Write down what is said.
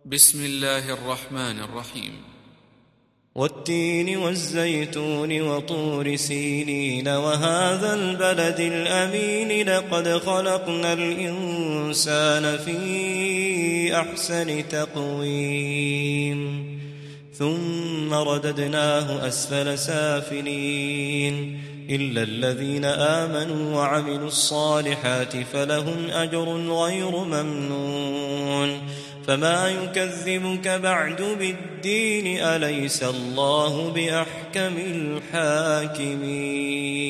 بسم الله الرحمن الرحيم. والتين والزيتون وطور سينين وهذا البلد الأمين لقد خلقنا الإنسان في أحسن تقويم ثم رددناه أسفل سافلين إلا الذين آمنوا وعملوا الصالحات فلهم أجر غير ممنون فما يكذبك بعد بالدين أليس الله بأحكم الحاكمين.